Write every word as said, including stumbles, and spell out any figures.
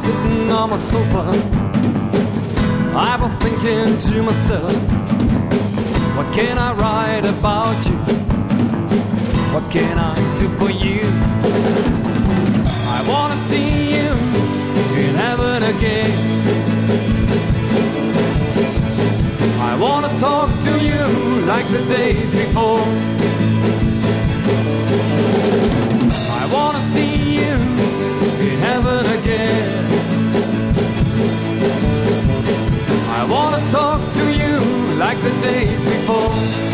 sitting on my sofa, I was thinking to myself, what can I write about you? What can I do for you? I wanna see you in heaven again. I wanna talk to you like the days before. I wanna see you in heaven again. I wanna talk to you like the days before.